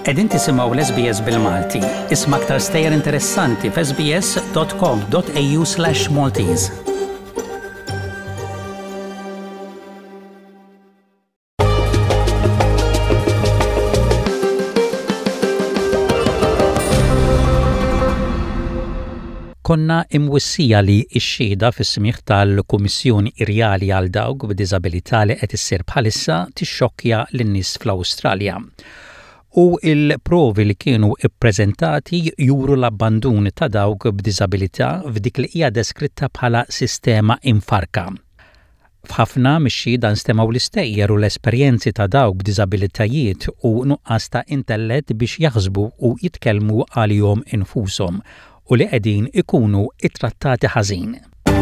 Qegħdin tisimgħu l-SBS bil-Malti. Isma' aktar stejjer interessanti f'sbs.com.au/Maltese. Konna imwissija li x-xhieda fis-smigħ tal-Kummissjoni Irjali għal dawk b'diżabilità li qed issir bħalissa tixxokkja lin-nies fl-Awstralja. U l-provi li kienu ippreżentati juru l-abbandun ta' dawk b'diżabilità f'dik li hija deskritta bħala sistema infarka. F'ħafna mix-xhieda nstemaw l-istejjer u l-esperjenzi ta' dawk b'diżabilitajiet u nuqqas ta' intellett biex jaħsbu u jitkellmu għalihom infushom u li qegħdin ikunu ittrattati ħażin.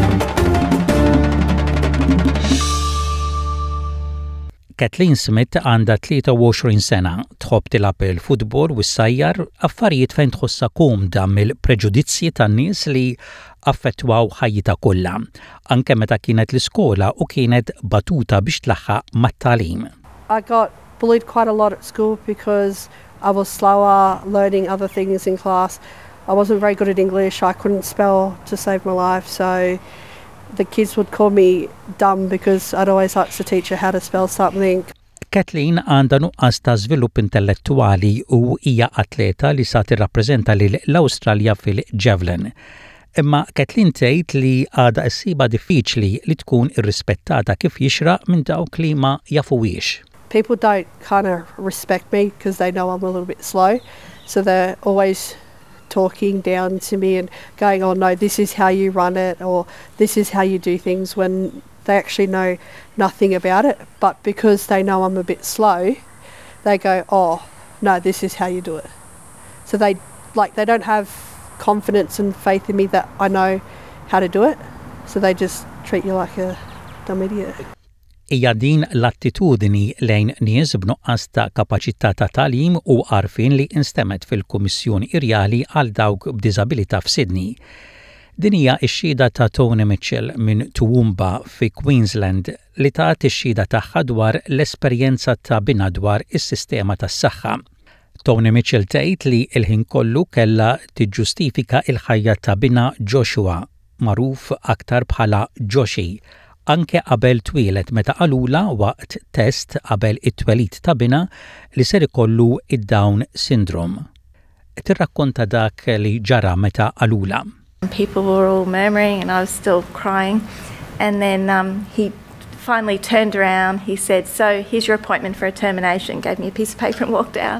Kathleen Smith għandha 23 sena, tħobb tilgħab il-futbol u ssajjar affarijiet fejn tħossha komda mill-preġudizzji tan-nies li affettwaw ħajjitha kollha, anke meta kienet l-iskola u kienet batuta biex tlaħħaq mat-tagħlim. I got bullied quite a lot at school because I was slower learning other things in class. I wasn't very good at English. I couldn't spell to save my life, so the kids would call me dumb because I'd always ask the teacher how to spell something. Kathleen għandha nuqqas ta' żvilupp intellettwali u hija atleta li sa tirrappreżenta l-Awstralja fil-Javelin. Imma Kathleen tgħid li għadha ssiba diffiċli li tkun irrispettata kif jixraq minn dawk li ma jafuwiex. People don't kind of respect me because they know I'm a little bit slow, so they're always talking down to me and going, oh no, this is how you run it, or this is how you do things, when they actually know nothing about it. But because they know I'm a bit slow, they go, oh no, this is how you do it. So they don't have confidence and faith in me that I know how to do it, so they just treat you like a dumb idiot. Hija din l-attitudni lejn nies b'nuqqas ta' kapaċità ta' tagħlim u għarfien li instemet fil-Kummissjoni Irjali għal dawk b'diżabilità f'Sydney. Din hija x-xhieda ta' Tony Mitchell minn Toowoomba fi Queensland li tat ix-xhieda tagħha dwar l-esperjenza ta' bina dwar is-sistema tas-saħħa. Tony Mitchell tgħid li l-ħin kollu kellha tiġġustifika l-ħajja ta' bina Joshua, magħruf aktar bħala Joshi, anke qabel twilet meta qalula waqt test qabel it-twelid ta' bina li ser ikollu id-Down syndrome. Tirrakkonta dak li ġara meta qalula. People were all murmuring and I was still crying, and then he finally turned around. He said, "So here's your appointment for a termination." Gave me a piece of paper and walked out.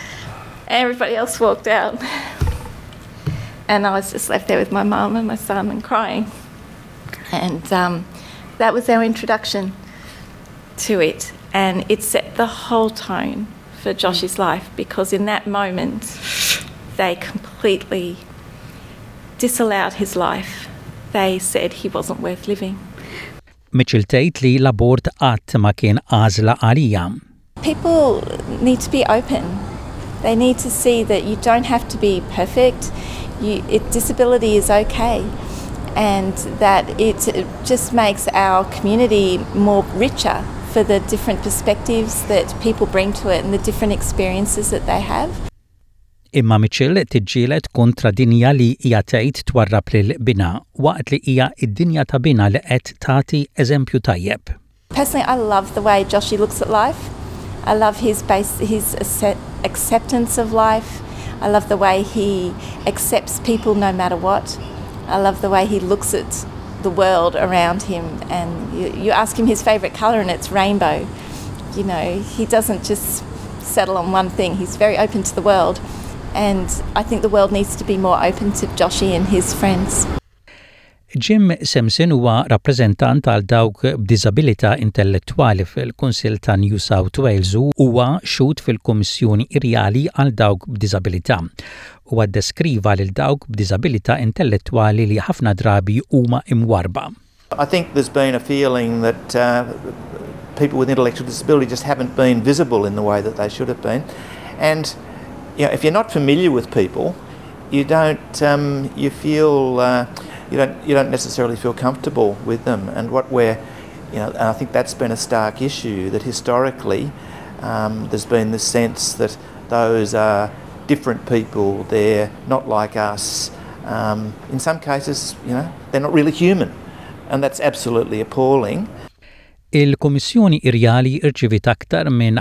Everybody else walked out. And I was just left there with my mum and my son and crying. And that was our introduction to it, and it set the whole tone for Josh's life, because in that moment they completely disallowed his life. They said he wasn't worth living. Mitchell tgħid li l-abort qatt ma kien għażla għalija. People need to be open. They need to see that you don't have to be perfect. Disability is okay. And that it just makes our community more richer for the different perspectives that people bring to it and the different experiences that they have. Imma Mitchell tiġġieled kontra dinja li hija tgħid twarrab lil-bina waqt li hija d-dinja ta' bina li qed tagħti eżempju tajjeb. Personally, I love the way Joshi looks at life. I love his acceptance of life. I love the way he accepts people no matter what. I love the way he looks at the world around him, and you ask him his favourite colour and it's rainbow. You know, he doesn't just settle on one thing. He's very open to the world, and I think the world needs to be more open to Joshi and his friends. Jim Simpson huwa rappreżentant għal dawk b'diżabilità intellettwali fil-Kunsill ta' New South Wales u huwa xhud fil-Kummissjoni Irjali għal dawk b'diżabilità. Huwa ddeskriva lil dawk b'diżabilità intellettwali li ħafna drabi huma imwarba. I think there's been a feeling that people with intellectual disability just haven't been visible in the way that they should have been. And you know, if you're not familiar with people, you don't necessarily feel comfortable with them. And and I think that's been a stark issue, that historically there's been this sense that those are different people, they're not like us. In some cases, they're not really human, and that's absolutely appalling. Il-Kummissjoni Irjali irċivit aktar minn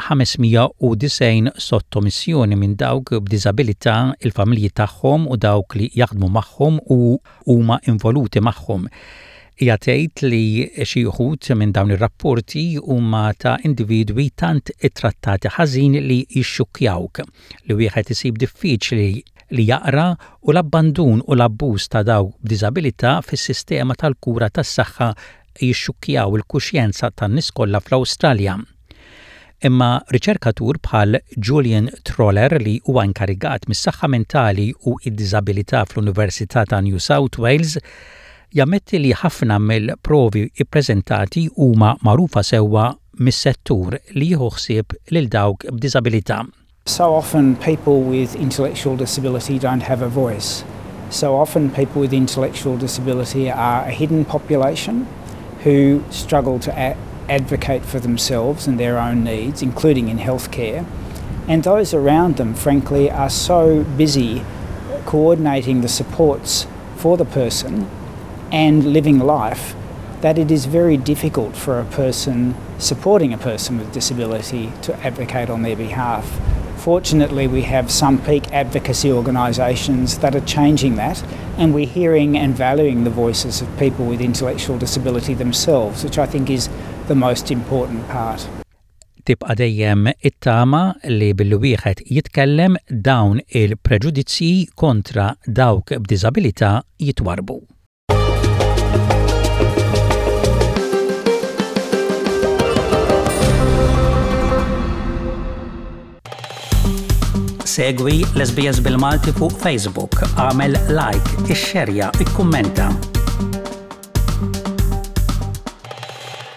590 sottomissjoni minn dawk b'diżabilità, il-familji tagħhom u dawk li jaħdmu magħhom u huma involuti magħhom. Hija tgħid li xi wħud minn dawn ir-rapporti huma ta' individwi tant ittrattati ħażin li jixxukkjawk li wieħed isib diffiċli li jaqra u l-abbandun u l-abbuż ta' dawk b'diżabilità fis-sistema tal-kura tas-saħħa jixxukkjaw il-kuxjenza tan-nies kollha fl-Awstralja. Imma riċerkatur bħal Julian Troller li huwa inkarigat mis-saħħa mentali u d-diżabilità fl-Università ta' New South Wales jammetti li ħafna mill-provi ippreżentati huma magħrufa sewwa mis-settur li jieħu ħsieb lil dawk b'diżabilità. So often people with intellectual disability don't have a voice. So often people with intellectual disability are a hidden population who struggle to advocate for themselves and their own needs, including in healthcare. And those around them, frankly, are so busy coordinating the supports for the person and living life that it is very difficult for a person supporting a person with disability to advocate on their behalf. Fortunately, we have some peak advocacy organisations that are changing that, and we're hearing and valuing the voices of people with intellectual disability themselves, which I think is the most important part. Tibqa' dejjem it-tama li billi wieħed jitkellem dawn il-preġudizzji kontra dawk b'diżabilità jitwarbu. Segwi l-SBS bil-Malti fuq Facebook, għamel like, ixxerja, ikkummenta.